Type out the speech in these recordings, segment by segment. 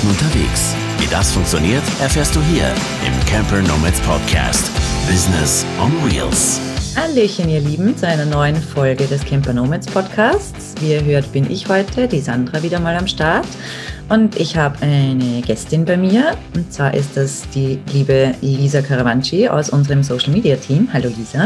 Leuten unterwegs. Wie das funktioniert, erfährst du hier im Camper Nomads Podcast. Business on Wheels. Hallöchen, ihr Lieben, zu einer neuen Folge des Camper Nomads Podcasts. Wie ihr hört, bin ich heute, die Sandra, wieder mal am Start. Und ich habe eine Gästin bei mir. Und zwar ist das die liebe Lisa Karavanci aus unserem Social Media Team. Hallo Lisa.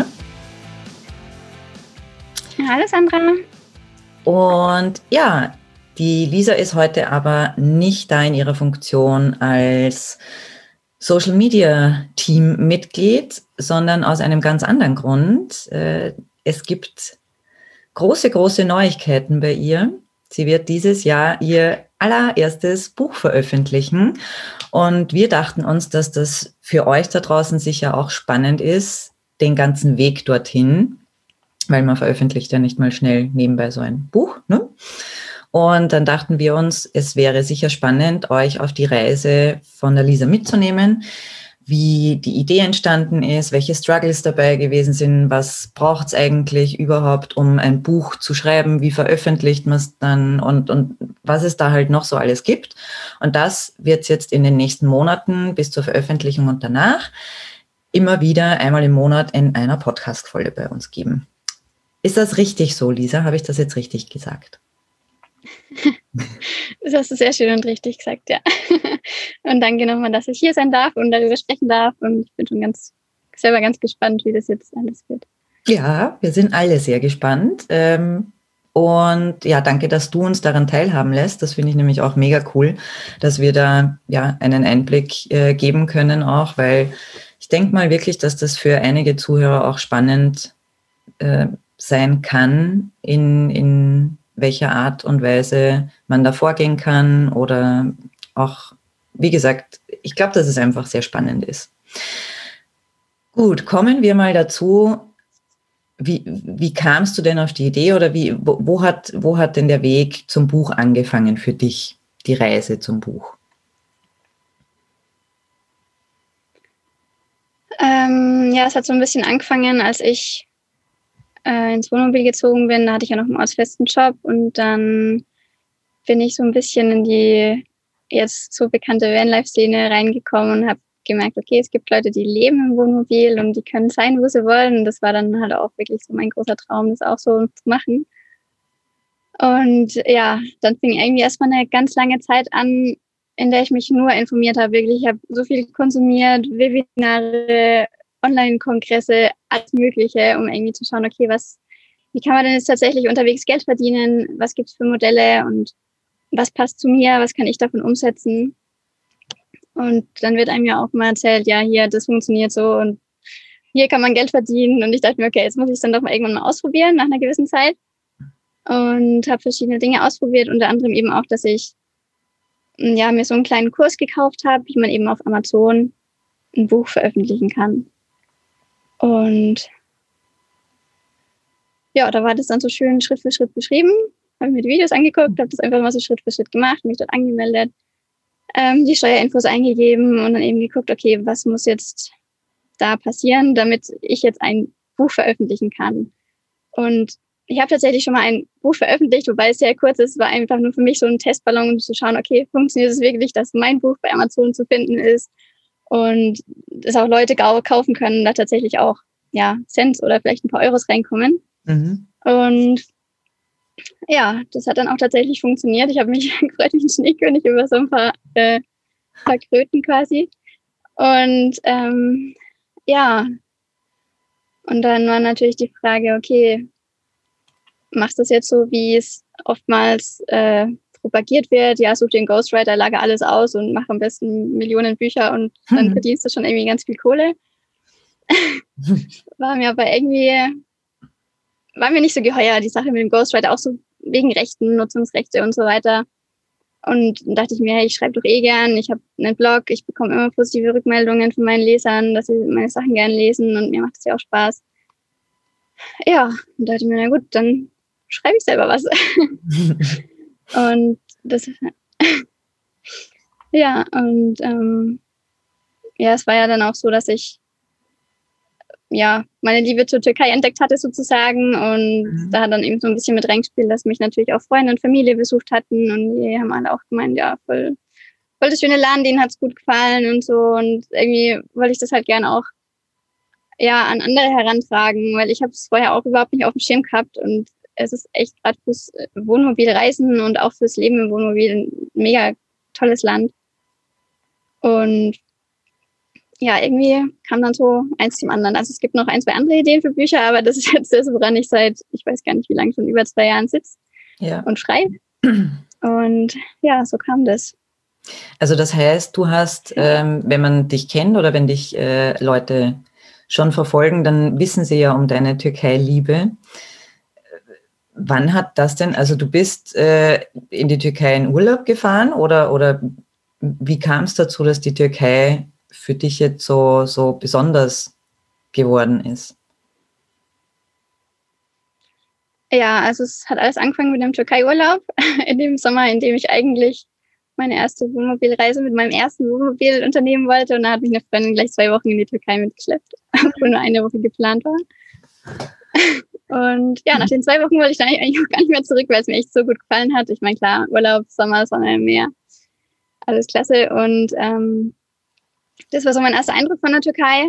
Hallo Sandra. Und ja, die Lisa ist heute aber nicht da in ihrer Funktion als Social Media Team Mitglied, sondern aus einem ganz anderen Grund. Es gibt große Neuigkeiten bei ihr. Sie wird dieses Jahr ihr allererstes Buch veröffentlichen. Und wir dachten uns, dass das für euch da draußen sicher auch spannend ist, den ganzen Weg dorthin, weil man veröffentlicht ja nicht mal schnell nebenbei so ein Buch, ne? Und dann dachten wir uns, es wäre sicher spannend, euch auf die Reise von der Lisa mitzunehmen, wie die Idee entstanden ist, welche Struggles dabei gewesen sind, was braucht es eigentlich überhaupt, um ein Buch zu schreiben, wie veröffentlicht man es dann und was es da halt noch so alles gibt. Und das wird es jetzt in den nächsten Monaten bis zur Veröffentlichung und danach immer wieder einmal im Monat in einer Podcast-Folge bei uns geben. Ist das richtig so, Lisa? Habe ich das jetzt richtig gesagt? Das hast du sehr schön und richtig gesagt, ja. Und danke nochmal, dass ich hier sein darf und darüber sprechen darf. Und ich bin schon selber ganz gespannt, wie das jetzt alles wird. Ja, wir sind alle sehr gespannt. Und ja, danke, dass du uns daran teilhaben lässt. Das finde ich nämlich auch mega cool, dass wir da ja einen Einblick geben können auch, weil ich denke mal wirklich, dass das für einige Zuhörer auch spannend sein kann, in welcher Art und Weise man da vorgehen kann oder auch, wie gesagt, ich glaube, dass es einfach sehr spannend ist. Gut, kommen wir mal dazu, wie kamst du denn auf die Idee oder wo hat denn der Weg zum Buch angefangen für dich, die Reise zum Buch? Ja, es hat so ein bisschen angefangen, als ich ins Wohnmobil gezogen bin. Da hatte ich ja noch einen ortsfesten Job und dann bin ich so ein bisschen in die jetzt so bekannte Vanlife-Szene reingekommen und habe gemerkt, okay, es gibt Leute, die leben im Wohnmobil und die können sein, wo sie wollen. Und das war dann halt auch wirklich so mein großer Traum, das auch so zu machen. Und ja, dann fing irgendwie erstmal eine ganz lange Zeit an, in der ich mich nur informiert habe. Wirklich, ich habe so viel konsumiert, Webinare, Online-Kongresse, alles Mögliche, um irgendwie zu schauen, okay, wie kann man denn jetzt tatsächlich unterwegs Geld verdienen? Was gibt es für Modelle und was passt zu mir? Was kann ich davon umsetzen? Und dann wird einem ja auch mal erzählt, ja, hier, das funktioniert so und hier kann man Geld verdienen. Und ich dachte mir, okay, jetzt muss ich es dann doch mal irgendwann mal ausprobieren nach einer gewissen Zeit. Und habe verschiedene Dinge ausprobiert, unter anderem eben auch, dass ich ja, mir so einen kleinen Kurs gekauft habe, wie man eben auf Amazon ein Buch veröffentlichen kann. Und ja, da war das dann so schön Schritt für Schritt beschrieben. Habe mir die Videos angeguckt, habe das einfach mal so Schritt für Schritt gemacht, mich dort angemeldet, die Steuerinfos eingegeben und dann eben geguckt, okay, was muss jetzt da passieren, damit ich jetzt ein Buch veröffentlichen kann. Und ich habe tatsächlich schon mal ein Buch veröffentlicht, wobei es sehr kurz ist. Es war einfach nur für mich so ein Testballon, um zu schauen, okay, funktioniert es wirklich, dass mein Buch bei Amazon zu finden ist und dass auch Leute kaufen können, da tatsächlich auch ja, Cent oder vielleicht ein paar Euros reinkommen. Mhm. Und ja, das hat dann auch tatsächlich funktioniert. Ich habe mich gefreut wie ein Schneekönig über so ein paar Kröten quasi. Und ja, und dann war natürlich die Frage, okay, machst du das jetzt so, wie es oftmals propagiert wird? Ja, such dir einen Ghostwriter, lager alles aus und mach am besten Millionen Bücher und dann verdienst du schon irgendwie ganz viel Kohle. War mir nicht so geheuer, die Sache mit dem Ghostwriter, auch so wegen Rechten, Nutzungsrechte und so weiter. Und dann dachte ich mir, hey, ich schreibe doch eh gern, ich habe einen Blog, ich bekomme immer positive Rückmeldungen von meinen Lesern, dass sie meine Sachen gern lesen und mir macht es ja auch Spaß. Ja, und dachte ich mir, na gut, dann schreibe ich selber was. Und das, ja, und ja, es war ja dann auch so, dass ich ja meine Liebe zur Türkei entdeckt hatte sozusagen und da hat dann eben so ein bisschen mit reingespielt, dass mich natürlich auch Freunde und Familie besucht hatten und die haben alle auch gemeint, ja, voll voll das schöne Land, denen hat es gut gefallen und so. Und irgendwie wollte ich das halt gerne auch an andere herantragen, weil ich habe es vorher auch überhaupt nicht auf dem Schirm gehabt. Und es ist echt gerade fürs Wohnmobilreisen und auch fürs Leben im Wohnmobil ein mega tolles Land. Und ja, irgendwie kam dann so eins zum anderen. Also es gibt noch 1, 2 andere Ideen für Bücher, aber das ist jetzt das, woran ich seit, ich weiß gar nicht wie lange, schon über 2 Jahren sitze und schreibe. Und ja, so kam das. Also das heißt, du hast, wenn man dich kennt oder wenn dich Leute schon verfolgen, dann wissen sie ja um deine Türkei-Liebe. Wann hat das denn, also du bist in die Türkei in Urlaub gefahren oder wie kam es dazu, dass die Türkei für dich jetzt so besonders geworden ist? Ja, also es hat alles angefangen mit dem Türkei-Urlaub in dem Sommer, in dem ich eigentlich meine erste Wohnmobilreise mit meinem ersten Wohnmobil unternehmen wollte. Und da hat mich eine Freundin gleich 2 Wochen in die Türkei mitgeschleppt, obwohl nur eine Woche geplant war. Und ja, nach den 2 Wochen wollte ich dann eigentlich auch gar nicht mehr zurück, weil es mir echt so gut gefallen hat. Ich meine, klar, Urlaub, Sommer, Sonne im Meer, alles klasse. Und das war so mein erster Eindruck von der Türkei.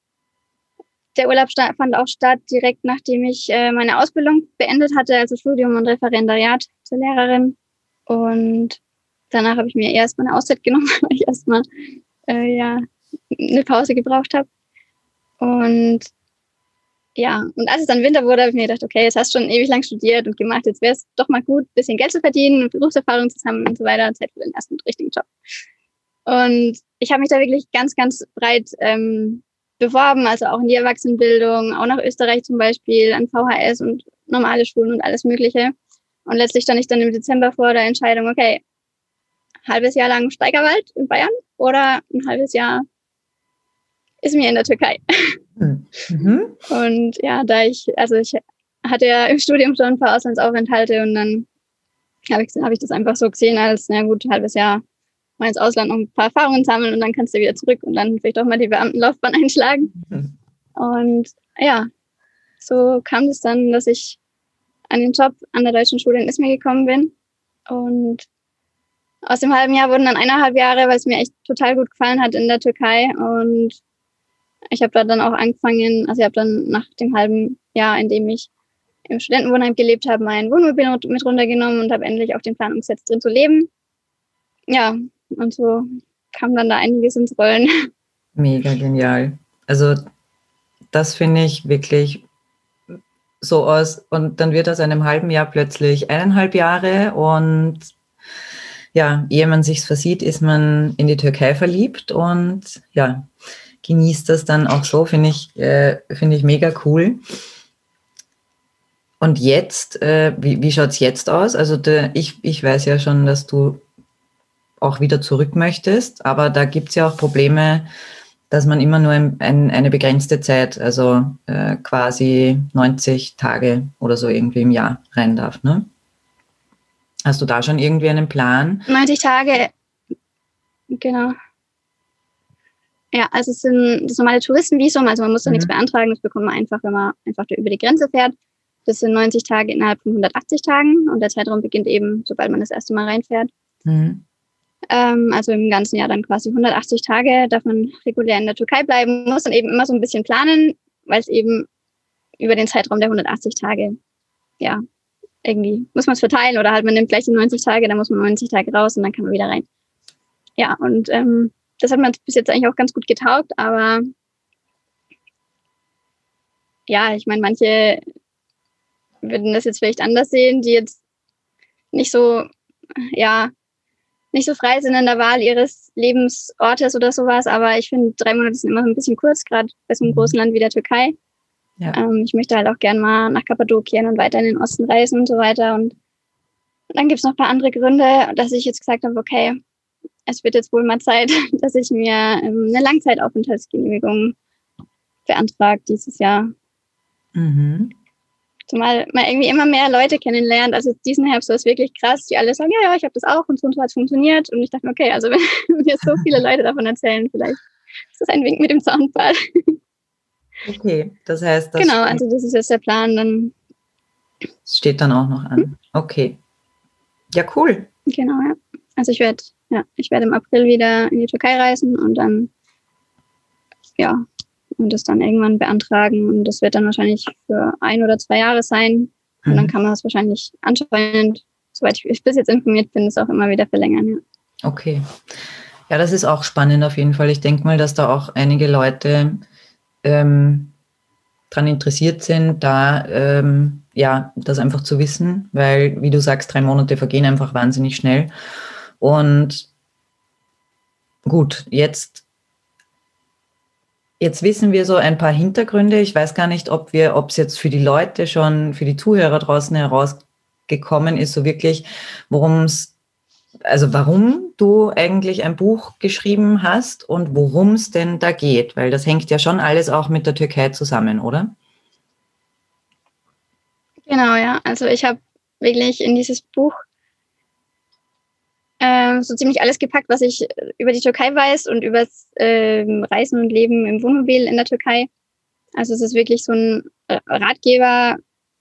Der Urlaub fand auch statt, direkt nachdem ich meine Ausbildung beendet hatte, also Studium und Referendariat zur Lehrerin. Und danach habe ich mir erstmal eine Auszeit genommen, weil ich erstmal eine Pause gebraucht habe. Und ja, und als es dann Winter wurde, habe ich mir gedacht, okay, jetzt hast du schon ewig lang studiert und gemacht, jetzt wäre es doch mal gut, ein bisschen Geld zu verdienen und Berufserfahrung zu sammeln und so weiter, Zeit für den ersten richtigen Job. Und ich habe mich da wirklich ganz, ganz breit beworben, also auch in die Erwachsenenbildung, auch nach Österreich zum Beispiel, an VHS und normale Schulen und alles Mögliche. Und letztlich stand ich dann im Dezember vor der Entscheidung, okay, halbes Jahr lang Steigerwald in Bayern oder ein halbes Jahr ist mir in der Türkei. Mhm. Und ja, ich hatte ja im Studium schon ein paar Auslandsaufenthalte und dann habe ich das einfach so gesehen als, na gut, ein halbes Jahr mal ins Ausland noch ein paar Erfahrungen sammeln und dann kannst du wieder zurück und dann vielleicht auch mal die Beamtenlaufbahn einschlagen. Mhm. Und ja, so kam es dann, dass ich an den Job an der Deutschen Schule in Izmir gekommen bin. Und aus dem halben Jahr wurden dann 1,5 Jahre, weil es mir echt total gut gefallen hat in der Türkei. Und ich habe da dann auch angefangen, also ich habe dann nach dem halben Jahr, in dem ich im Studentenwohnheim gelebt habe, mein Wohnmobil mit runtergenommen und habe endlich auf den Plan umgesetzt, drin zu leben. Ja, und so kam dann da einiges ins Rollen. Mega genial. Also das finde ich wirklich so aus. Und dann wird aus einem halben Jahr plötzlich 1,5 Jahre und ja, ehe man sich's versieht, ist man in die Türkei verliebt und ja, genießt das dann auch so, finde ich mega cool. Und jetzt, wie schaut's jetzt aus? Also ich weiß ja schon, dass du auch wieder zurück möchtest, aber da gibt's ja auch Probleme, dass man immer nur eine begrenzte Zeit, also quasi 90 Tage oder so irgendwie im Jahr rein darf, ne? Hast du da schon irgendwie einen Plan? 90 Tage, genau. Ja, also es sind das normale Touristenvisum, also man muss da nichts beantragen, das bekommt man einfach, wenn man einfach über die Grenze fährt. Das sind 90 Tage innerhalb von 180 Tagen und der Zeitraum beginnt eben, sobald man das erste Mal reinfährt. Mhm. Also im ganzen Jahr dann quasi 180 Tage, darf man regulär in der Türkei bleiben, muss dann eben immer so ein bisschen planen, weil es eben über den Zeitraum der 180 Tage, ja, irgendwie muss man es verteilen oder halt man nimmt gleich die 90 Tage, dann muss man 90 Tage raus und dann kann man wieder rein. Ja, und das hat mir bis jetzt eigentlich auch ganz gut getaugt, aber ja, ich meine, manche würden das jetzt vielleicht anders sehen, die jetzt nicht so frei sind in der Wahl ihres Lebensortes oder sowas, aber ich finde, 3 Monate sind immer so ein bisschen kurz, gerade bei so einem großen Land wie der Türkei. Ja. Ich möchte halt auch gerne mal nach Kappadokien und weiter in den Osten reisen und so weiter. Und dann gibt es noch ein paar andere Gründe, dass ich jetzt gesagt habe, okay, es wird jetzt wohl mal Zeit, dass ich mir eine Langzeitaufenthaltsgenehmigung beantrage dieses Jahr. Mhm. Zumal man irgendwie immer mehr Leute kennenlernt. Also diesen Herbst war es wirklich krass, die alle sagen, ja, ich habe das auch und so hat es funktioniert. Und ich dachte mir, okay, also wenn mir so viele Leute davon erzählen, vielleicht ist das ein Wink mit dem Zaunpfahl. Okay, das heißt, genau, also das ist jetzt der Plan. Dann steht dann auch noch an. Okay. Ja, cool. Genau, ja. Also ich werde Ja, ich werde im April wieder in die Türkei reisen und dann, ja, und das dann irgendwann beantragen. Und das wird dann wahrscheinlich für 1 oder 2 Jahre sein. Und dann kann man das wahrscheinlich anscheinend, soweit ich bis jetzt informiert bin, das auch immer wieder verlängern. Ja. Okay. Ja, das ist auch spannend auf jeden Fall. Ich denke mal, dass da auch einige Leute daran interessiert sind, da das einfach zu wissen, weil, wie du sagst, 3 Monate vergehen einfach wahnsinnig schnell. Und gut, jetzt wissen wir so ein paar Hintergründe. Ich weiß gar nicht, ob es jetzt für die Leute schon, für die Zuhörer draußen herausgekommen ist, so wirklich, warum du eigentlich ein Buch geschrieben hast und worum es denn da geht, weil das hängt ja schon alles auch mit der Türkei zusammen, oder? Genau, ja. Also ich habe wirklich in dieses Buch so ziemlich alles gepackt, was ich über die Türkei weiß und über das Reisen und Leben im Wohnmobil in der Türkei. Also es ist wirklich so ein Ratgeber,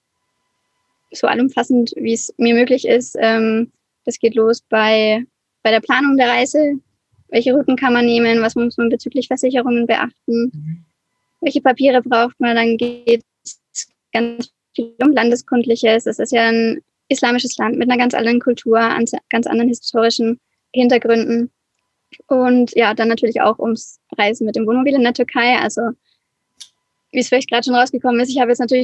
so allumfassend, wie es mir möglich ist. Das geht los bei der Planung der Reise. Welche Routen kann man nehmen? Was muss man bezüglich Versicherungen beachten? Welche Papiere braucht man? Dann geht es ganz viel um Landeskundliches. Es ist ja ein islamisches Land mit einer ganz anderen Kultur, ganz anderen historischen Hintergründen. Und ja, dann natürlich auch ums Reisen mit dem Wohnmobil in der Türkei. Also, wie es vielleicht gerade schon rausgekommen ist, ich habe jetzt natürlich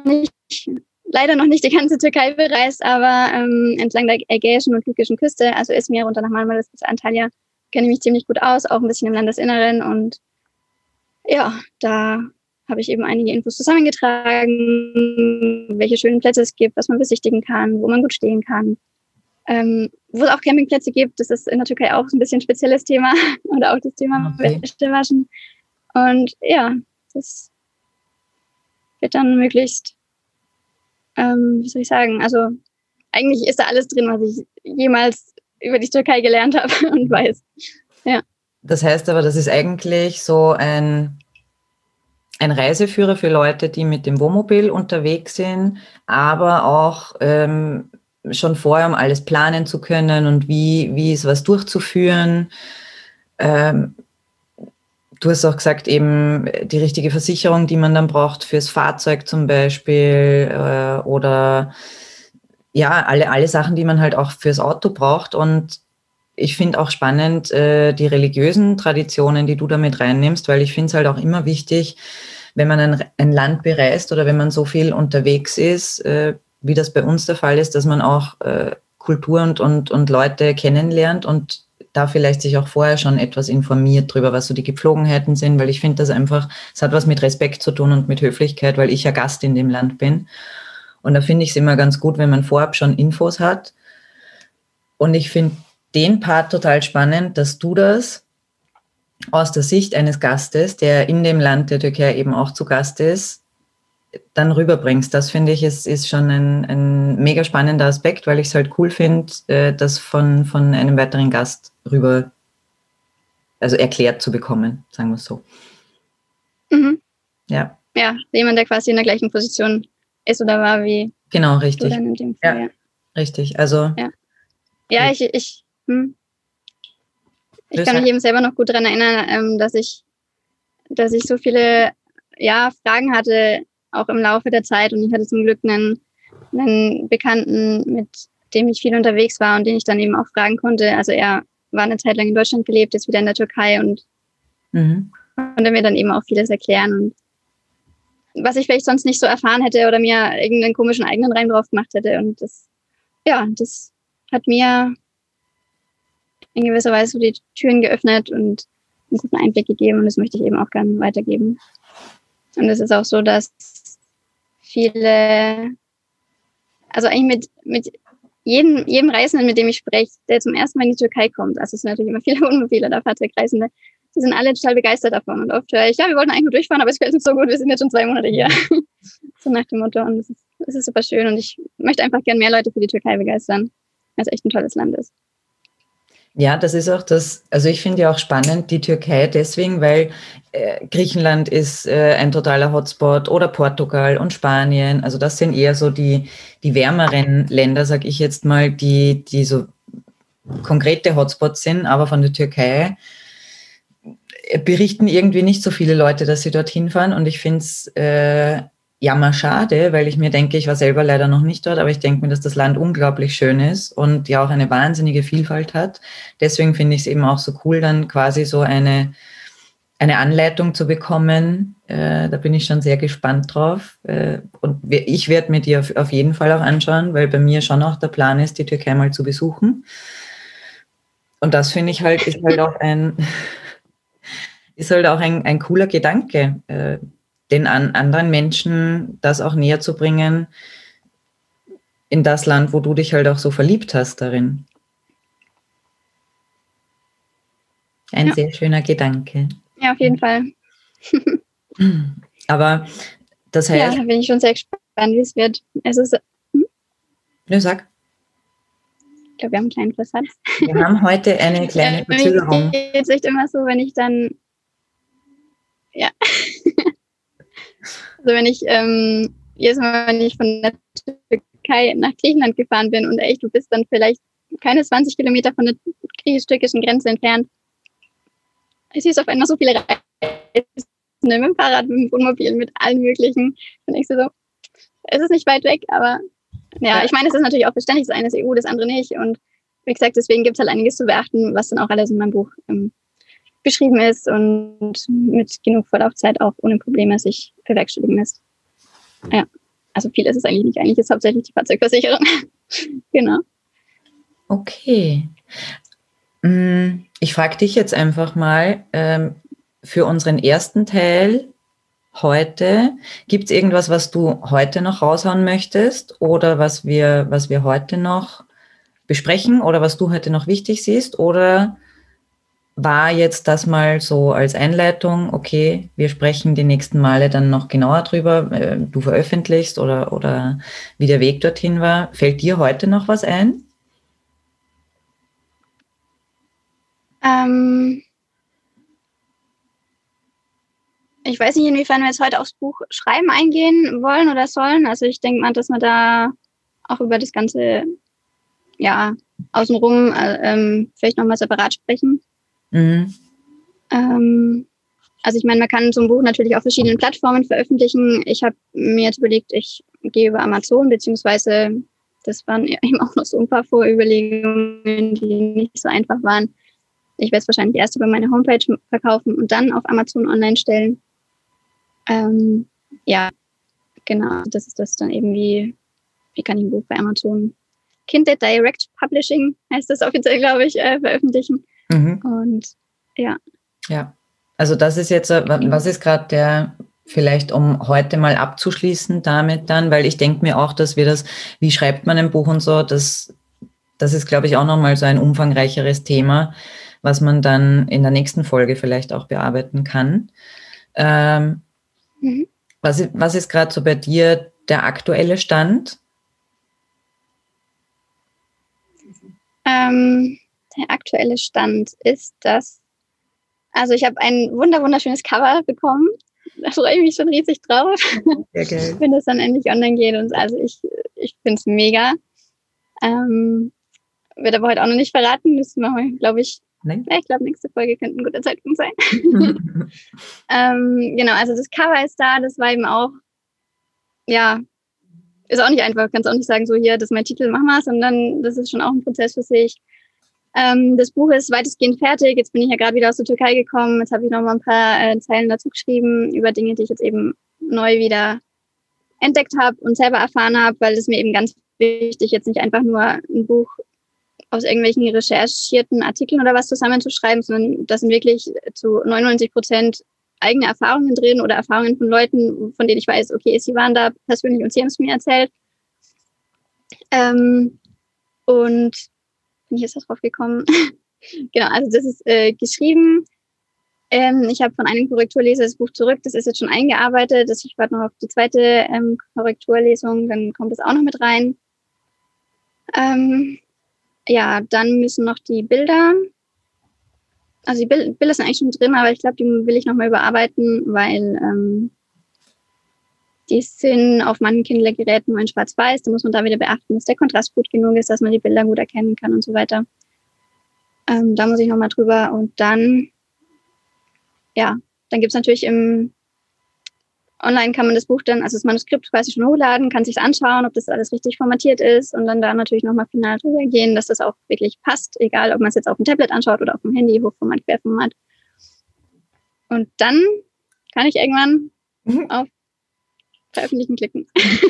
leider noch nicht die ganze Türkei bereist, aber entlang der ägäischen und türkischen Küste, also Izmir runter nach Marmaris bis Antalya, kenne ich mich ziemlich gut aus, auch ein bisschen im Landesinneren. Und ja, da habe ich eben einige Infos zusammengetragen, welche schönen Plätze es gibt, was man besichtigen kann, wo man gut stehen kann. Wo es auch Campingplätze gibt, das ist in der Türkei auch ein bisschen ein spezielles Thema oder auch das Thema Wäschewaschen. Und ja, das wird dann möglichst, wie soll ich sagen, also eigentlich ist da alles drin, was ich jemals über die Türkei gelernt habe und weiß. Ja. Das heißt aber, das ist eigentlich so ein Reiseführer für Leute, die mit dem Wohnmobil unterwegs sind, aber auch schon vorher, um alles planen zu können und wie ist was durchzuführen. Du hast auch gesagt, eben die richtige Versicherung, die man dann braucht fürs Fahrzeug zum Beispiel oder ja, alle Sachen, die man halt auch fürs Auto braucht. Und ich finde auch spannend die religiösen Traditionen, die du damit reinnimmst, weil ich finde es halt auch immer wichtig, wenn man ein Land bereist oder wenn man so viel unterwegs ist, wie das bei uns der Fall ist, dass man auch Kultur und Leute kennenlernt und da vielleicht sich auch vorher schon etwas informiert drüber, was so die Gepflogenheiten sind, weil ich finde das einfach, es hat was mit Respekt zu tun und mit Höflichkeit, weil ich ja Gast in dem Land bin. Und da finde ich es immer ganz gut, wenn man vorab schon Infos hat. Und ich finde den Part total spannend, dass du das aus der Sicht eines Gastes, der in dem Land der Türkei eben auch zu Gast ist, dann rüberbringst. Das finde ich, ist schon ein mega spannender Aspekt, weil ich es halt cool finde, das von einem weiteren Gast rüber, also erklärt zu bekommen, sagen wir es so. Mhm. Ja. Ja, jemand, der quasi in der gleichen Position ist oder war wie genau, richtig. du dann in dem Fall. Ja, richtig. Also ja, ich kann mich eben selber noch gut daran erinnern, dass ich so viele Fragen hatte, auch im Laufe der Zeit. Und ich hatte zum Glück einen Bekannten, mit dem ich viel unterwegs war und den ich dann eben auch fragen konnte. Also er war eine Zeit lang in Deutschland gelebt, jetzt wieder in der Türkei und konnte mir dann eben auch vieles erklären. Und was ich vielleicht sonst nicht so erfahren hätte oder mir irgendeinen komischen eigenen Reim drauf gemacht hätte. Und das hat mir in gewisser Weise so die Türen geöffnet und einen guten Einblick gegeben. Und das möchte ich eben auch gerne weitergeben. Und es ist auch so, dass viele, also eigentlich mit jedem Reisenden, mit dem ich spreche, der zum ersten Mal in die Türkei kommt, also es sind natürlich immer viele Wohnmobile oder Fahrzeugreisende, die sind alle total begeistert davon. Und oft höre ich, wir wollten eigentlich nur durchfahren, aber es gefällt uns so gut, wir sind jetzt schon 2 Monate hier. So nach dem Motto. Und das ist super schön. Und ich möchte einfach gerne mehr Leute für die Türkei begeistern, weil es echt ein tolles Land ist. Ja, das ist auch das, also ich finde ja auch spannend, die Türkei deswegen, weil Griechenland ist ein totaler Hotspot oder Portugal und Spanien, also das sind eher so die wärmeren Länder, sag ich jetzt mal, die so konkrete Hotspots sind, aber von der Türkei berichten irgendwie nicht so viele Leute, dass sie dorthin fahren. Und ich finde es jammerschade, weil ich mir denke, ich war selber leider noch nicht dort, aber ich denke mir, dass das Land unglaublich schön ist und ja auch eine wahnsinnige Vielfalt hat. Deswegen finde ich es eben auch so cool, dann quasi so eine Anleitung zu bekommen. Da bin ich schon sehr gespannt drauf. Und ich werde mir die auf jeden Fall auch anschauen, weil bei mir schon auch der Plan ist, die Türkei mal zu besuchen. Und das finde ich halt, ist halt auch ein cooler Gedanke, den anderen Menschen das auch näher zu bringen in das Land, wo du dich halt auch so verliebt hast darin. Ein sehr schöner Gedanke. Ja, auf jeden Fall. Aber das heißt... Ja, da bin ich schon sehr gespannt, wie es wird. Es ist... Ja, sag. Ich glaube, wir haben einen kleinen Versatz. Wir haben heute eine kleine Verzögerung. Mir geht es echt immer so, wenn ich dann... Ja. Also wenn ich jedes Mal, wenn ich von der Türkei nach Griechenland gefahren bin und echt, du bist dann vielleicht keine 20 Kilometer von der griechisch-türkischen Grenze entfernt. Ich sehe auf einmal so viele Reisen, mit dem Fahrrad, mit dem Wohnmobil, mit allen möglichen. Dann denkst du so, es ist nicht weit weg, aber ja, ich meine, es ist natürlich auch verständlich, das eine ist EU, das andere nicht. Und wie gesagt, deswegen gibt es halt einiges zu beachten, was dann auch alles in meinem Buch beschrieben ist und mit genug Vorlaufzeit auch ohne Probleme sich bewerkstelligen lässt. Ja, also viel ist es eigentlich nicht. Eigentlich ist hauptsächlich die Fahrzeugversicherung. Genau. Okay. Ich frage dich jetzt einfach mal, für unseren ersten Teil heute, gibt es irgendwas, was du heute noch raushauen möchtest oder was wir heute noch besprechen oder was du heute noch wichtig siehst? Oder war jetzt das mal so als Einleitung, okay, wir sprechen die nächsten Male dann noch genauer drüber, du veröffentlichst oder wie der Weg dorthin war? Fällt dir heute noch was ein? Ich weiß nicht, inwiefern wir jetzt heute aufs Buch Schreiben eingehen wollen oder sollen. Also ich denke mal, dass wir da auch über das Ganze, ja, außenrum vielleicht nochmal separat sprechen. Mhm. Also ich meine, man kann so ein Buch natürlich auf verschiedenen Plattformen veröffentlichen. Ich habe mir jetzt überlegt, ich gehe über Amazon, beziehungsweise das waren eben auch noch so ein paar Vorüberlegungen, die nicht so einfach waren. Ich werde es wahrscheinlich erst über meine Homepage verkaufen und dann auf Amazon online stellen. Ja, genau, das ist das dann eben wie kann ich ein Buch bei Amazon Kindle Direct Publishing, heißt das offiziell, glaube ich, veröffentlichen. Mhm. Und ja. Ja, also das ist jetzt, was ist gerade der, vielleicht um heute mal abzuschließen damit dann, weil ich denke mir auch, dass wir das, wie schreibt man ein Buch und so, das ist, glaube ich, auch nochmal so ein umfangreicheres Thema, was man dann in der nächsten Folge vielleicht auch bearbeiten kann. Was ist gerade so bei dir der aktuelle Stand? Der aktuelle Stand ist, dass, also ich habe ein wunderschönes Cover bekommen. Da freue ich mich schon riesig drauf, Sehr geil. wenn das dann endlich online geht. Und also ich finde es mega. Wird aber heute auch noch nicht verraten. Das machen wir, glaube ich. Nein? Ja, ich glaube, nächste Folge könnte ein guter Zeitpunkt sein. Genau, also das Cover ist da. Das war eben auch, ja, ist auch nicht einfach. Kannst auch nicht sagen, so hier, das ist mein Titel, mach mal, sondern das ist schon auch ein Prozess für sich. Das Buch ist weitestgehend fertig. Jetzt bin ich ja gerade wieder aus der Türkei gekommen. Jetzt habe ich noch mal ein paar Zeilen dazu geschrieben über Dinge, die ich jetzt eben neu wieder entdeckt habe und selber erfahren habe, weil es mir eben ganz wichtig, jetzt nicht einfach nur ein Buch aus irgendwelchen recherchierten Artikeln oder was zusammenzuschreiben, sondern da sind wirklich zu 99% eigene Erfahrungen drin oder Erfahrungen von Leuten, von denen ich weiß, okay, sie waren da persönlich und sie haben es mir erzählt. Und bin ich jetzt drauf gekommen? Genau, also das ist geschrieben. Ich habe von einem Korrekturleser das Buch zurück. Das ist jetzt schon eingearbeitet. Ich warte noch auf die zweite Korrekturlesung. Dann kommt das auch noch mit rein. Ja, dann müssen noch die Bilder. Also die Bilder sind eigentlich schon drin, aber ich glaube, die will ich nochmal überarbeiten, weil die sind auf manchen Kindle-Geräten nur in Schwarz-Weiß. Da muss man da wieder beachten, dass der Kontrast gut genug ist, dass man die Bilder gut erkennen kann und so weiter. Da muss ich nochmal drüber. Und dann gibt es natürlich online kann man das Buch dann, also das Manuskript quasi schon hochladen, kann sich anschauen, ob das alles richtig formatiert ist und dann da natürlich nochmal final drüber gehen, dass das auch wirklich passt, egal ob man es jetzt auf dem Tablet anschaut oder auf dem Handy, Hochformat, Querformat. Und dann kann ich irgendwann auf Veröffentlichen klicken.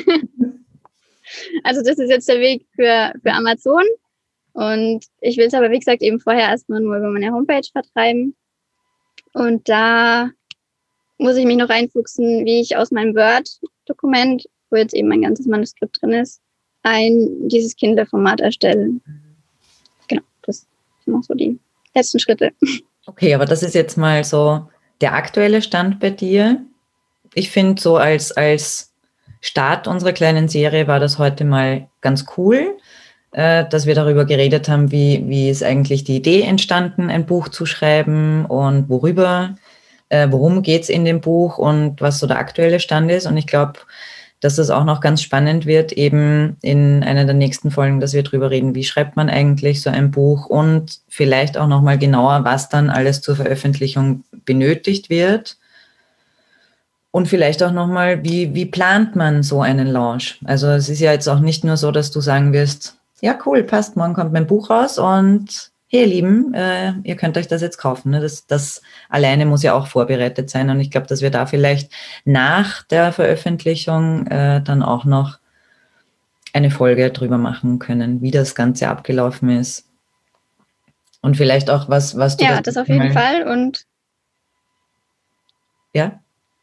Also das ist jetzt der Weg für Amazon. Und ich will es aber, wie gesagt, eben vorher erstmal nur über meine Homepage vertreiben. Und da muss ich mich noch reinfuchsen, wie ich aus meinem Word-Dokument, wo jetzt eben mein ganzes Manuskript drin ist, dieses Kindle-Format erstelle. Genau, das sind noch so die letzten Schritte. Okay, aber das ist jetzt mal so der aktuelle Stand bei dir. Ich finde, so als Start unserer kleinen Serie war das heute mal ganz cool, dass wir darüber geredet haben, wie ist eigentlich die Idee entstanden, ein Buch zu schreiben und worum geht es in dem Buch und was so der aktuelle Stand ist. Und ich glaube, dass das auch noch ganz spannend wird, eben in einer der nächsten Folgen, dass wir drüber reden, wie schreibt man eigentlich so ein Buch und vielleicht auch nochmal genauer, was dann alles zur Veröffentlichung benötigt wird. Und vielleicht auch nochmal, wie plant man so einen Launch? Also es ist ja jetzt auch nicht nur so, dass du sagen wirst, ja cool, passt, morgen kommt mein Buch raus und hey ihr Lieben, ihr könnt euch das jetzt kaufen. Ne? Das alleine muss ja auch vorbereitet sein. Und ich glaube, dass wir da vielleicht nach der Veröffentlichung dann auch noch eine Folge drüber machen können, wie das Ganze abgelaufen ist. Und vielleicht auch was du... Ja, das auf jeden Fall. Und ja?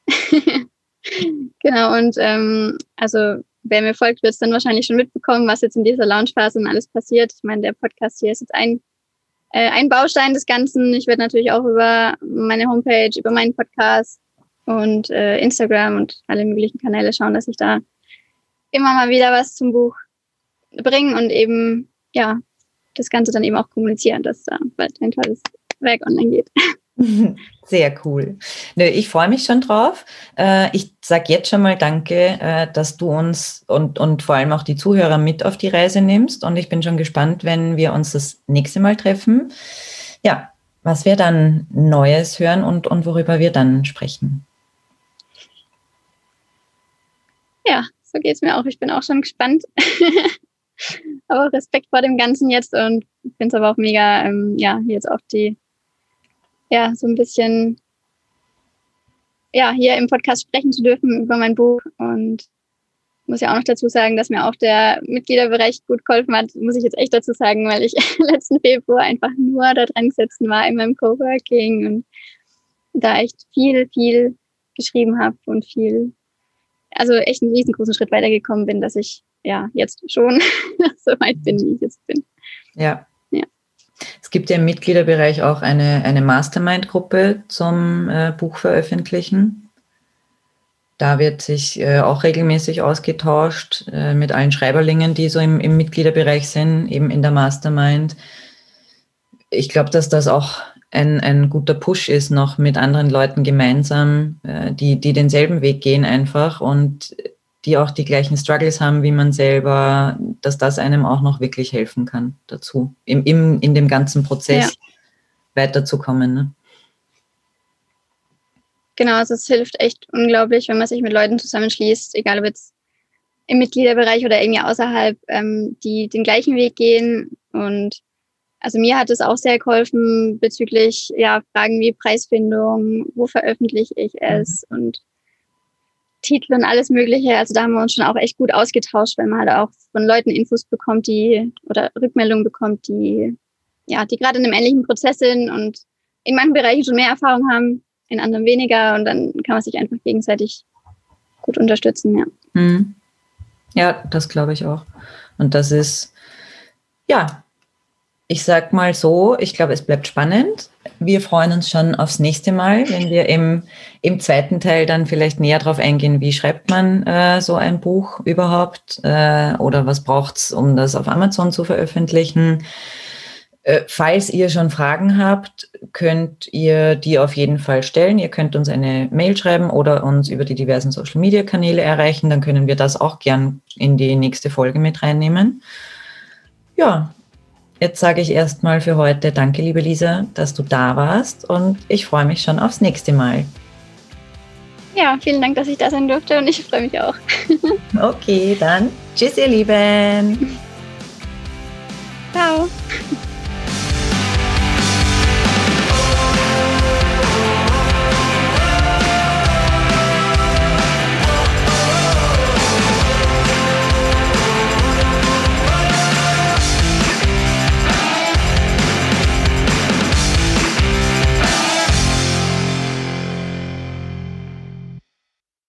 Genau, und also wer mir folgt, wird es dann wahrscheinlich schon mitbekommen, was jetzt in dieser Launchphase alles passiert. Ich meine, der Podcast hier ist jetzt ein Baustein des Ganzen. Ich werde natürlich auch über meine Homepage, über meinen Podcast und Instagram und alle möglichen Kanäle schauen, dass ich da immer mal wieder was zum Buch bringe und eben, das Ganze dann eben auch kommunizieren, dass da bald ein tolles Werk online geht. Sehr cool. Nö, ich freue mich schon drauf. Ich sage jetzt schon mal danke, dass du uns und vor allem auch die Zuhörer mit auf die Reise nimmst. Und ich bin schon gespannt, wenn wir uns das nächste Mal treffen. Ja, was wir dann Neues hören und worüber wir dann sprechen. Ja, so geht es mir auch. Ich bin auch schon gespannt. Aber Respekt vor dem Ganzen jetzt und ich finde es aber auch mega, jetzt auch so ein bisschen, hier im Podcast sprechen zu dürfen über mein Buch. Und muss ja auch noch dazu sagen, dass mir auch der Mitgliederbereich gut geholfen hat, muss ich jetzt echt dazu sagen, weil ich letzten Februar einfach nur da dran gesessen war in meinem Coworking und da echt viel, viel geschrieben habe und also echt einen riesengroßen Schritt weitergekommen bin, dass ich jetzt schon so weit bin, wie ich jetzt bin. Ja. Es gibt ja im Mitgliederbereich auch eine Mastermind-Gruppe zum Buch veröffentlichen. Da wird sich auch regelmäßig ausgetauscht mit allen Schreiberlingen, die so im Mitgliederbereich sind, eben in der Mastermind. Ich glaube, dass das auch ein guter Push ist, noch mit anderen Leuten gemeinsam, die denselben Weg gehen einfach und die auch die gleichen Struggles haben wie man selber, dass das einem auch noch wirklich helfen kann dazu, in dem ganzen Prozess weiterzukommen. Ne? Genau, also es hilft echt unglaublich, wenn man sich mit Leuten zusammenschließt, egal ob jetzt im Mitgliederbereich oder irgendwie außerhalb, die den gleichen Weg gehen. Und also mir hat es auch sehr geholfen bezüglich Fragen wie Preisfindung, wo veröffentliche ich es und Titel und alles Mögliche. Also da haben wir uns schon auch echt gut ausgetauscht, weil man halt auch von Leuten Infos bekommt, oder Rückmeldungen bekommt, die gerade in einem ähnlichen Prozess sind und in manchen Bereichen schon mehr Erfahrung haben, in anderen weniger und dann kann man sich einfach gegenseitig gut unterstützen, ja. Mhm. Ja, das glaube ich auch. Und das ist, ich sag mal so, ich glaube, es bleibt spannend. Wir freuen uns schon aufs nächste Mal, wenn wir im zweiten Teil dann vielleicht näher darauf eingehen, wie schreibt man so ein Buch überhaupt oder was braucht's, um das auf Amazon zu veröffentlichen. Falls ihr schon Fragen habt, könnt ihr die auf jeden Fall stellen. Ihr könnt uns eine Mail schreiben oder uns über die diversen Social-Media-Kanäle erreichen. Dann können wir das auch gern in die nächste Folge mit reinnehmen. Ja, jetzt sage ich erstmal für heute danke, liebe Lisa, dass du da warst und ich freue mich schon aufs nächste Mal. Ja, vielen Dank, dass ich da sein durfte und ich freue mich auch. Okay, dann tschüss, ihr Lieben. Ciao.